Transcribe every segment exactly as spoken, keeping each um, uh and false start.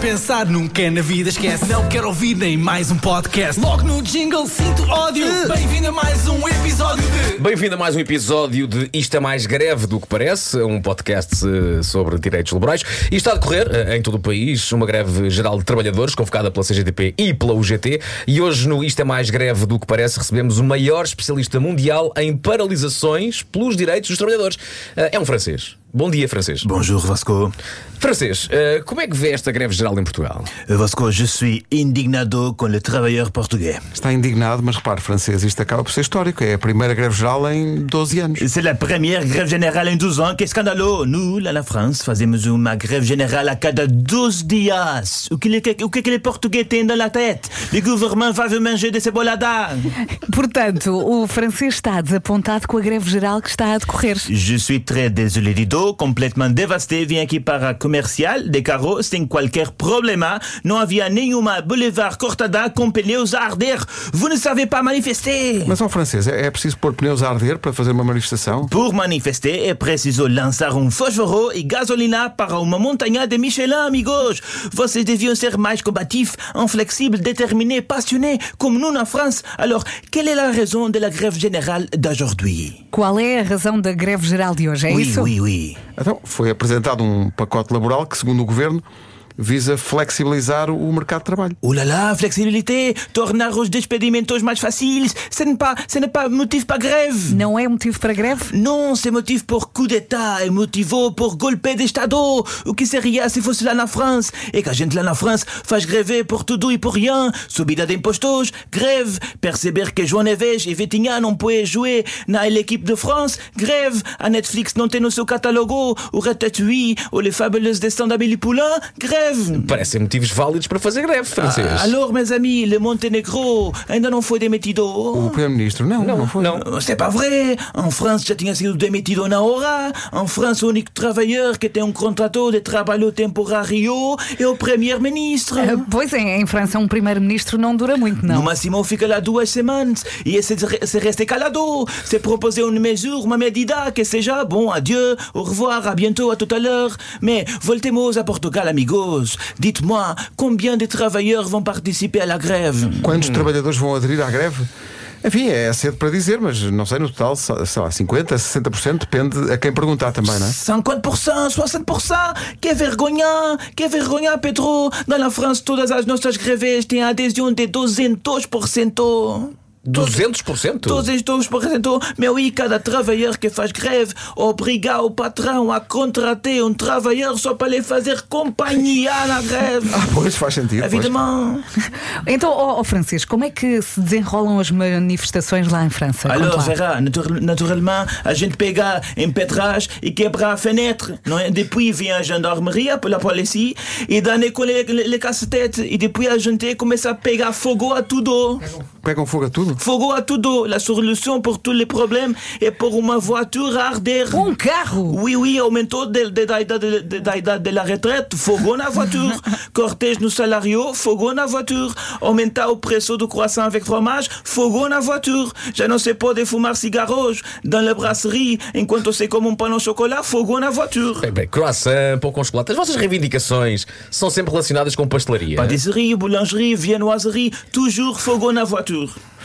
pensar, nunca na vida esquece. Não quero ouvir nem mais um podcast. Logo no jingle sinto ódio. Bem-vindo a mais um episódio de... Bem-vindo a mais um episódio de Isto é Mais Greve do que Parece, um podcast sobre direitos laborais. E está a decorrer em todo o país uma greve geral de trabalhadores convocada pela C G T P e pela U G T. E hoje no Isto é Mais Greve do que Parece recebemos o maior especialista mundial em paralisações pelos direitos dos trabalhadores. É um francês. Bom dia, francês. Bonjour, Vasco. Francês, como é que vê esta greve geral em Portugal? Vasco, je suis indignado com le travailleur portugais. Está indignado, mas repare, francês, isto acaba por ser histórico. É a primeira greve geral em doze anos. C'est la première grève générale em douze ans. Que escândalo! Nous, lá na França, fazemos uma greve générale a cada doze dias. O que, o que, que les português têm na tête? Le gouvernement va vous manger de cebolada. Portanto, o francês está desapontado com a greve geral que está a decorrer. Je suis très désolé, Dido. Completamente devastado. Vim aqui para a comercial de carro sem qualquer problema. Não havia nenhuma boulevard cortada com pneus a arder. Vous ne savez pas manifester. Mas, ó francês, é preciso pôr pneus a arder para fazer uma manifestação? Por manifestar é preciso lançar um fósforo e gasolina para uma montanha de Michelin, amigos. Vocês deviam ser mais combatifs, inflexíveis, determinés, passionnés, como nous na França. Alors, quelle est la raison de la grève générale d'aujourd'hui? Qual é a razão da greve geral de hoje? É oui, isso? Oui, oui. Então, foi apresentado um pacote laboral que, segundo o governo, visa flexibilizar o mercado de trabalho. Oh là là, flexibilité, tornar os despedimentos mais fáceis. Ce n'est pas, ce n'est pas motivo para greve. Não é motivo para greve? Não, c'est motivo por coup d'état, é motivo por golpe de Estado. O que seria se fosse lá na França? É que a gente lá na França faz greve por tudo e por rien. Subida de impostos, greve. Perceber que João Neves e Vitinha não podem jogar na l'équipe de France, greve. A Netflix não tem no seu catálogo o Ratatouille ou Les Fabuleuses Destins d'Amélie Poulain, greve. Parecem motivos válidos para fazer greve, francês. Ah, alors, mes amis, le Montenegro ainda não foi demitido? O primeiro-ministro, não, não, não foi. Não. C'est pas vrai. En France já tinha sido demitido na hora. En France, o único trabalhador que tem um contrato de trabalho temporário é o primeiro-ministro. Ah, pois é, em França um primeiro-ministro não dura muito, não. No máximo fica lá duas semanas e se, se reste calado. Se proposer une mesure, uma medida que seja bom, adieu, au revoir, à bientôt, à tout à l'heure. Mais voltemos a Portugal, amigos. Dites-moi, combien de trabalhadores vão participar à la greve? Quantos hum. trabalhadores vão aderir à greve? Enfim, é cedo para dizer, mas não sei, no total, sei lá, cinquenta, sessenta por cento, depende a quem perguntar também, não é? cinquenta por cento, sessenta por cento, que vergonha, que vergonha, Pedro. Na França, todas as nossas greves têm adesão de duzentos por cento. duzentos por cento? duzentos por cento. Meu, e cada trabalhador que faz greve obriga o patrão a contratar um trabalhador só para lhe fazer companhia na greve. Ah, pois, faz sentido. Evidemment. Então, ó oh, oh, Francisco, como é que se desenrolam as manifestações lá em França? Alors, verá, naturalmente, a gente pega em pedras e quebra a fenêtre, não é? Depois vem a gendarmeria, a polícia, e dá-ne com les casse-têtes, e depois a gente começa a pegar fogo a tudo. Pegam fogo a tudo? Fogo a tudo. La solução por tous les problèmes é pôr uma voiture a arder. Um carro? Oui, oui, aumentou de, de, da idade de, da idade de la retraite, fogo na voiture. Cortège no salário, fogo na voiture. Aumentar o preço do croissant avec fromage, fogo na voiture. Já não se pode fumar cigarros dans la brasserie enquanto se come um pão ao chocolate, fogo na voiture. Bem, bem, croissant, pão com chocolate. As vossas reivindicações são sempre relacionadas com pastelaria? Patisserie, boulangerie, viennoiserie, toujours fogo na voiture.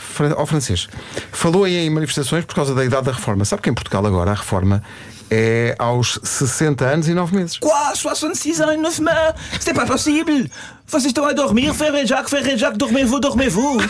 Ó francês, falou aí em manifestações por causa da idade da reforma. Sabe que em Portugal agora a reforma é aos sessenta anos e nove meses. Quoi? soixante e seis ans et neuf meses? C'est pas possible. Vocês estão a dormir, frère Jacques, frère Jacques, dormez-vous, dormez-vous.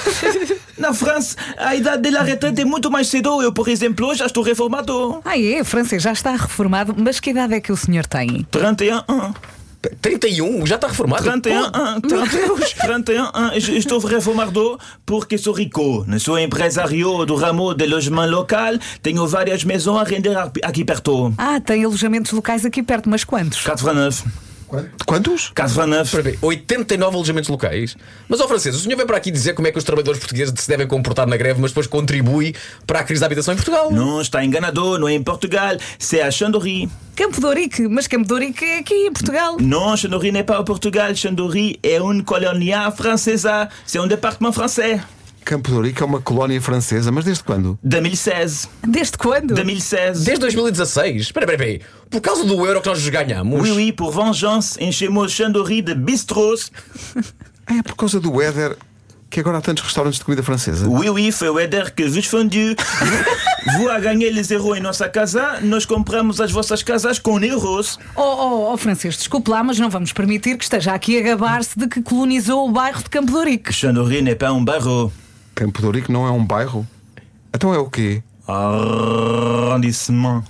Na França, a idade de la retraite é muito mais cedo. Eu, por exemplo, já estou reformado. Ah é, francês, já está reformado. Mas que idade é que o senhor tem? trinta e um anos. trinta e um? Já está reformado? trinta e um anos. trinta e um anos. Estou reformado porque sou rico. Sou empresário do ramo de alojamento local. Tenho várias maisons a render aqui perto. Ah, tem alojamentos locais aqui perto, mas quantos? quarenta e nove. Quantos? quarenta e nove. oitenta e nove alojamentos locais. Mas, ó francês, o senhor vem para aqui dizer como é que os trabalhadores portugueses se devem comportar na greve, mas depois contribui para a crise da habitação em Portugal? Não, está enganado, não é em Portugal, c'est à Chandori. Campo de Ourique, mas Campo de Ourique é aqui em Portugal. Non, Chandori n'est pas au Portugal. Chandori est une colonie française. C'est un département français. Campo de Ourique é uma colónia francesa, mas desde quando? dois mil e seize. Desde quando? dois mil e seize. Desde dois mil e dezasseis. Espera, espera, espera. Por causa do euro que nós ganhamos. Oui, oui, pour vengeance, enchemos Chandori de bistrôs. Ah, é por causa do Éder que agora há tantos restaurantes de comida francesa. Oui, oui, foi o Éder que vos fondue. Vous a gagné les euros em nossa casa, nós compramos as vossas casas com euros. Oh, oh, oh, Francisco, desculpe lá, mas não vamos permitir que esteja aqui a gabar-se de que colonizou o bairro de Campo de Ourique. Chandori n'est pas um bairro. Campo de Ourique não é um bairro? Então é o quê? Arrondissement.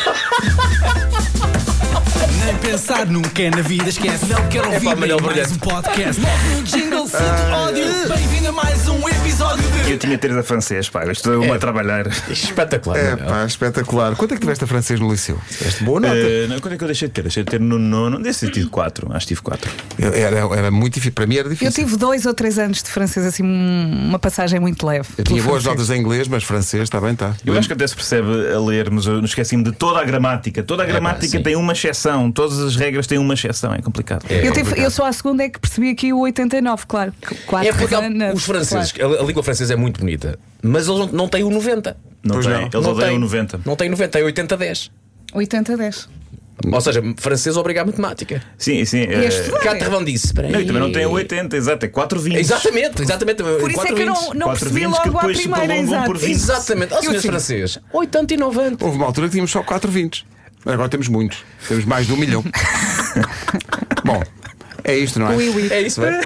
Nem pensar nunca é na vida, esquece. Não quero ouvir pá, nem Manuel mais Brilhante. um podcast. Logo no jingle, sinto ódio. Bem-vindo a mais um episódio de... Eu tinha três a francês, pá, estou É. a trabalhar. Espetacular. É Manuel. pá, espetacular. Quanto é que tiveste a francês no liceu? Tiveste boa nota? Uh, não, quando é que eu deixei de ter? Deixei de ter no nono. Desse eu tive quatro. Acho que tive quatro. Eu- Era, era muito difícil. Para mim era Eu difícil. tive dois ou três anos de francês, assim, um- uma passagem muito leve. Eu tinha pelo boas francês. notas em inglês, mas francês está bem, está. Eu acho que até se percebe a ler, mas eu não esqueci-me de toda a gramática. Toda a gramática sim. tem uma exceção. Todas as regras têm uma exceção. É complicado. Eu, tive, eu só à segunda é que percebi aqui o oitenta e nove, claro. Quatro É porque há- anos, os franceses, claro. a, a língua francesa é muito bonita, mas eles não, não têm o noventa. Não Pois tem. não. Eles não odeiam tem, o noventa. Não tem noventa, tem oitenta dez. oitenta a dez. Ou seja, francês obriga a matemática. Sim, sim. E este- eh, quatre-vingt-dix. Espera Não, e também não tem o aí. oitenta, exato. É quatro vinte. Exatamente, exatamente. Por isso é que eu não, não Quatro percebi vintes que logo à depois se primeira, prolongam exato. por vinte. Exatamente. Ó, Eu senhor sim. francês, oitenta e noventa. Houve uma altura que tínhamos só quatro vintes. Agora temos muitos. Temos mais de um milhão. Bom, é isto, não é? Oui, oui. É isso, é?